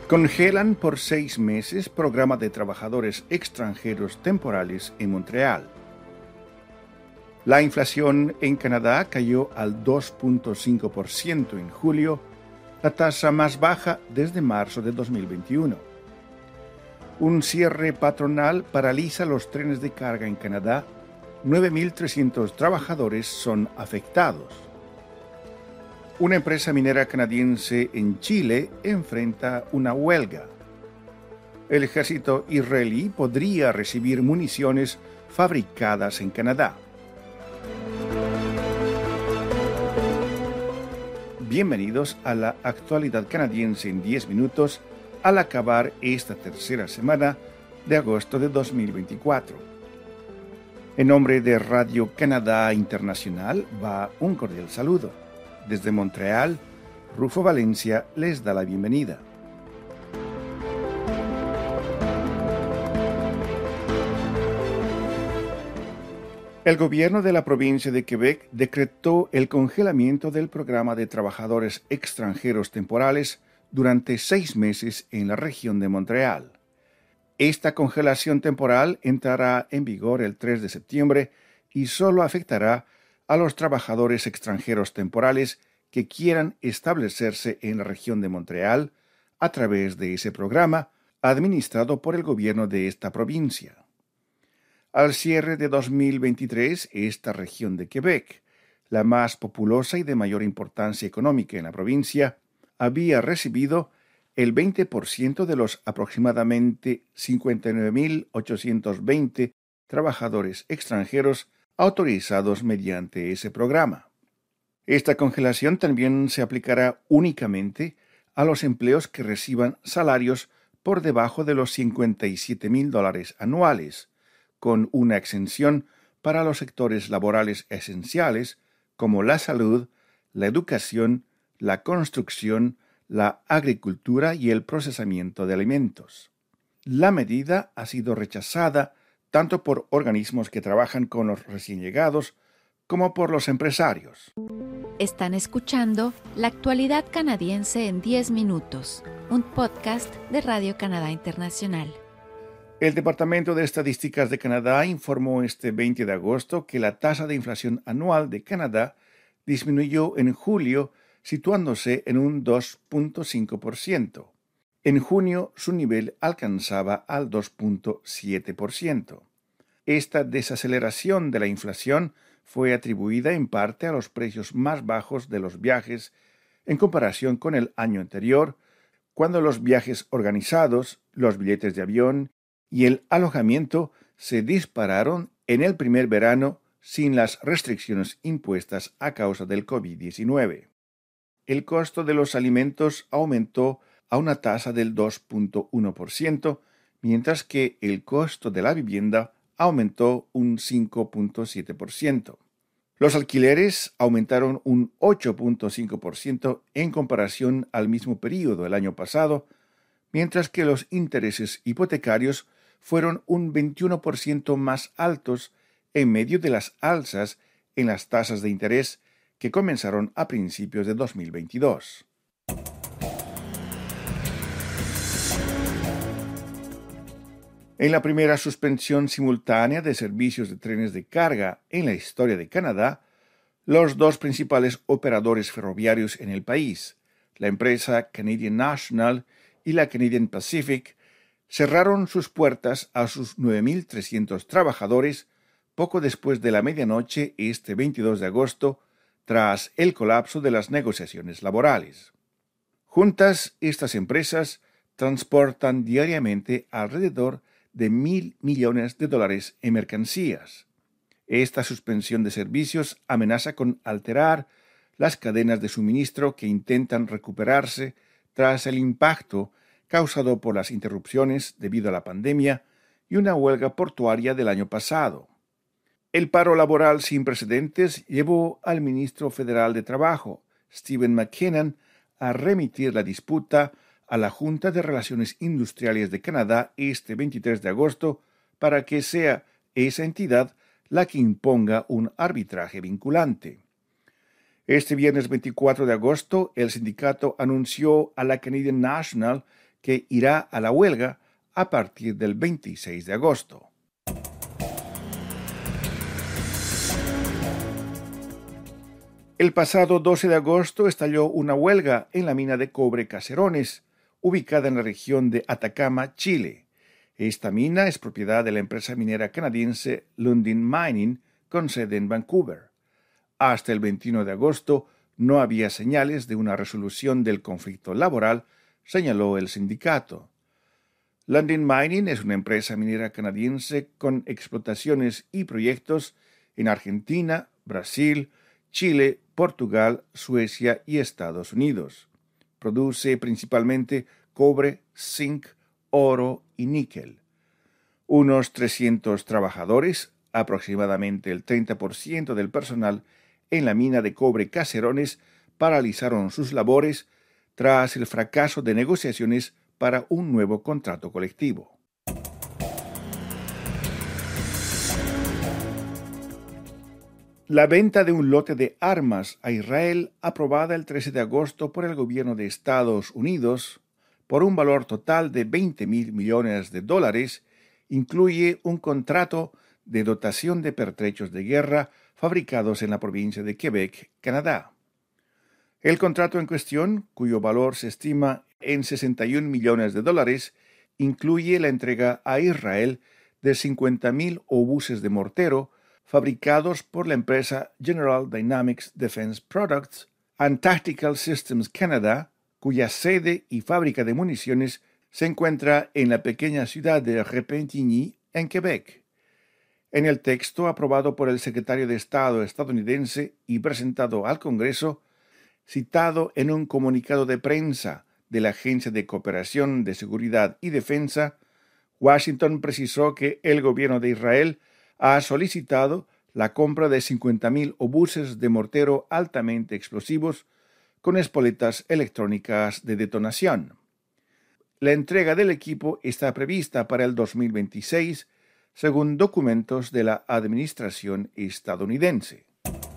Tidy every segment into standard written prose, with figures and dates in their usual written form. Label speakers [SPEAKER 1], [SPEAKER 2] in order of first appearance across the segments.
[SPEAKER 1] Congelan por 6 meses programa de trabajadores extranjeros temporales en Montreal. La inflación en Canadá cayó al 2.5% en julio, la tasa más baja desde marzo de 2021. Un cierre patronal paraliza los trenes de carga en Canadá. 9.300 trabajadores son afectados. Una empresa minera canadiense en Chile enfrenta una huelga. El ejército israelí podría recibir municiones fabricadas en Canadá. Bienvenidos a la actualidad canadiense en 10 minutos al acabar esta tercera semana de agosto de 2024. En nombre de Radio Canadá Internacional va un cordial saludo. Desde Montreal, Rufo Valencia les da la bienvenida. El gobierno de la provincia de Quebec decretó el congelamiento del programa de trabajadores extranjeros temporales durante 6 meses en la región de Montreal. Esta congelación temporal entrará en vigor el 3 de septiembre y solo afectará a los trabajadores extranjeros temporales que quieran establecerse en la región de Montreal a través de ese programa administrado por el gobierno de esta provincia. Al cierre de 2023, esta región de Quebec, la más populosa y de mayor importancia económica en la provincia, había recibido el 20% de los aproximadamente 59.820 trabajadores extranjeros autorizados mediante ese programa. Esta congelación también se aplicará únicamente a los empleos que reciban salarios por debajo de los $57,000 anuales, con una exención para los sectores laborales esenciales como la salud, la educación, la construcción, la agricultura y el procesamiento de alimentos. La medida ha sido rechazada tanto por organismos que trabajan con los recién llegados como por los empresarios.
[SPEAKER 2] Están escuchando La Actualidad Canadiense en 10 minutos, un podcast de Radio Canadá Internacional.
[SPEAKER 1] El Departamento de Estadísticas de Canadá informó este 20 de agosto que la tasa de inflación anual de Canadá disminuyó en julio, situándose en un 2.5%. En junio, su nivel alcanzaba al 2.7%. Esta desaceleración de la inflación fue atribuida en parte a los precios más bajos de los viajes en comparación con el año anterior, cuando los viajes organizados, los billetes de avión y el alojamiento se dispararon en el primer verano sin las restricciones impuestas a causa del COVID-19. El costo de los alimentos aumentó a una tasa del 2.1%, mientras que el costo de la vivienda aumentó un 5.7%. Los alquileres aumentaron un 8.5% en comparación al mismo periodo del año pasado, mientras que los intereses hipotecarios fueron un 21% más altos en medio de las alzas en las tasas de interés que comenzaron a principios de 2022. En la primera suspensión simultánea de servicios de trenes de carga en la historia de Canadá, los dos principales operadores ferroviarios en el país, la empresa Canadian National y la Canadian Pacific, cerraron sus puertas a sus 9.300 trabajadores poco después de la medianoche este 22 de agosto, tras el colapso de las negociaciones laborales. Juntas, estas empresas transportan diariamente alrededor de $1,000 millones en mercancías. Esta suspensión de servicios amenaza con alterar las cadenas de suministro que intentan recuperarse tras el impacto causado por las interrupciones debido a la pandemia y una huelga portuaria del año pasado. El paro laboral sin precedentes llevó al ministro federal de Trabajo, Stephen McKinnon, a remitir la disputa a la Junta de Relaciones Industriales de Canadá este 23 de agosto para que sea esa entidad la que imponga un arbitraje vinculante. Este viernes 24 de agosto, el sindicato anunció a la Canadian National que irá a la huelga a partir del 26 de agosto. El pasado 12 de agosto estalló una huelga en la mina de cobre Caserones, ubicada en la región de Atacama, Chile. Esta mina es propiedad de la empresa minera canadiense Lundin Mining, con sede en Vancouver. Hasta el 21 de agosto no había señales de una resolución del conflicto laboral, señaló el sindicato. Lundin Mining es una empresa minera canadiense con explotaciones y proyectos en Argentina, Brasil, Chile, Portugal, Suecia y Estados Unidos. Produce principalmente cobre, zinc, oro y níquel. Unos 300 trabajadores, aproximadamente el 30% del personal en la mina de cobre Caserones, paralizaron sus labores tras el fracaso de negociaciones para un nuevo contrato colectivo. La venta de un lote de armas a Israel, aprobada el 13 de agosto por el gobierno de Estados Unidos, por un valor total de $20,000 millones, incluye un contrato de dotación de pertrechos de guerra fabricados en la provincia de Quebec, Canadá. El contrato en cuestión, cuyo valor se estima en $61 millones, incluye la entrega a Israel de 50,000 obuses de mortero fabricados por la empresa General Dynamics Defense Products and Tactical Systems Canada, cuya sede y fábrica de municiones se encuentra en la pequeña ciudad de Repentigny, en Quebec. En el texto aprobado por el secretario de Estado estadounidense y presentado al Congreso, citado en un comunicado de prensa de la Agencia de Cooperación de Seguridad y Defensa, Washington precisó que el gobierno de Israel ha solicitado la compra de 50,000 obuses de mortero altamente explosivos con espoletas electrónicas de detonación. La entrega del equipo está prevista para el 2026, según documentos de la administración estadounidense.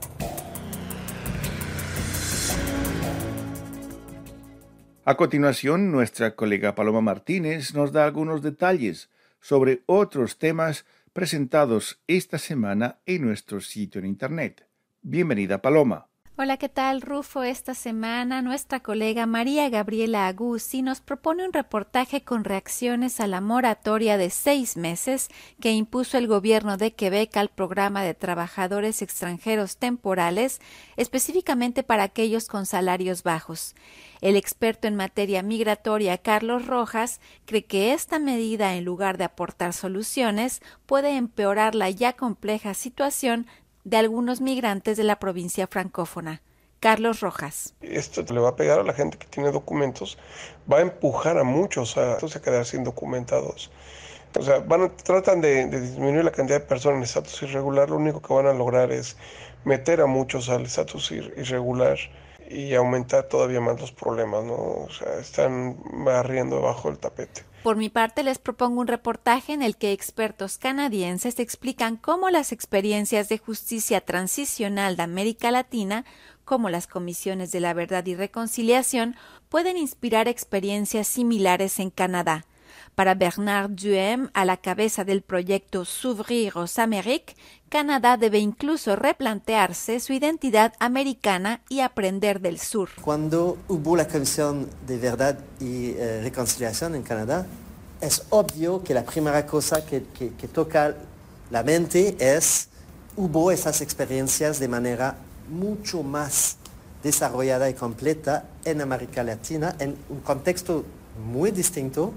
[SPEAKER 1] A continuación, nuestra colega Paloma Martínez nos da algunos detalles sobre otros temas presentados esta semana en nuestro sitio en Internet. Bienvenida, Paloma.
[SPEAKER 2] Hola, ¿qué tal, Rufo? Esta semana nuestra colega María Gabriela Aguzzi nos propone un reportaje con reacciones a la moratoria de 6 meses que impuso el gobierno de Quebec al programa de trabajadores extranjeros temporales, específicamente para aquellos con salarios bajos. El experto en materia migratoria Carlos Rojas cree que esta medida, en lugar de aportar soluciones, puede empeorar la ya compleja situación de algunos migrantes de la provincia francófona. Carlos Rojas.
[SPEAKER 3] Esto le va a pegar a la gente que tiene documentos, va a empujar a muchos a quedar sin documentados. O sea, tratan de disminuir la cantidad de personas en estatus irregular, lo único que van a lograr es meter a muchos al estatus irregular y aumentar todavía más los problemas, ¿no? O sea, están barriendo bajo el tapete.
[SPEAKER 2] Por mi parte, les propongo un reportaje en el que expertos canadienses explican cómo las experiencias de justicia transicional de América Latina, como las comisiones de la verdad y reconciliación, pueden inspirar experiencias similares en Canadá. Para Bernard Duhem, a la cabeza del proyecto S'ouvrir aux Amériques, Canadá debe incluso replantearse su identidad americana y aprender del sur.
[SPEAKER 4] Cuando hubo la Comisión de Verdad y Reconciliación en Canadá, es obvio que la primera cosa que toca la mente es, hubo esas experiencias de manera mucho más desarrollada y completa en América Latina, en un contexto muy distinto,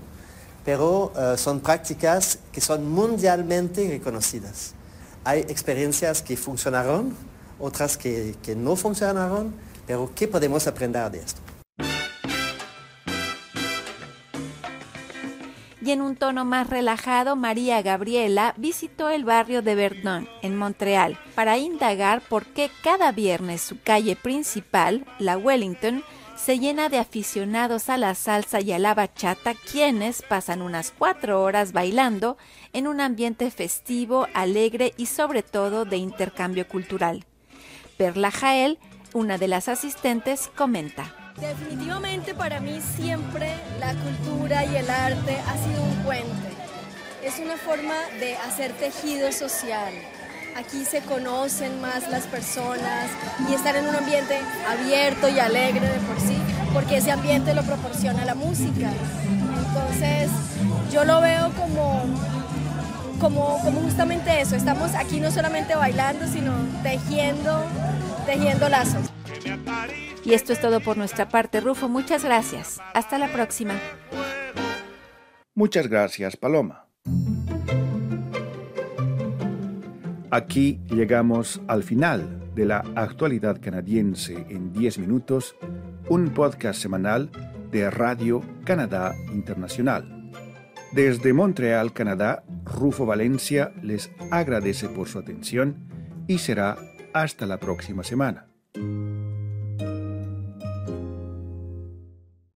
[SPEAKER 4] pero son prácticas que son mundialmente reconocidas. Hay experiencias que funcionaron, otras que no funcionaron, pero ¿qué podemos aprender de esto?
[SPEAKER 2] Y en un tono más relajado, María Gabriela visitó el barrio de Verdun, en Montreal, para indagar por qué cada viernes su calle principal, la Wellington, se llena de aficionados a la salsa y a la bachata, quienes pasan unas 4 horas bailando en un ambiente festivo, alegre y sobre todo de intercambio cultural. Perla Jael, una de las asistentes, comenta.
[SPEAKER 5] Definitivamente para mí siempre la cultura y el arte ha sido un puente. Es una forma de hacer tejido social. Aquí se conocen más las personas y estar en un ambiente abierto y alegre de por sí, porque ese ambiente lo proporciona la música. Entonces yo lo veo como justamente eso. Estamos aquí no solamente bailando, sino tejiendo lazos.
[SPEAKER 2] Y esto es todo por nuestra parte, Rufo. Muchas gracias. Hasta la próxima.
[SPEAKER 1] Muchas gracias, Paloma. Aquí llegamos al final de la actualidad canadiense en 10 minutos, un podcast semanal de Radio Canadá Internacional. Desde Montreal, Canadá, Rufo Valencia les agradece por su atención y será hasta la próxima semana.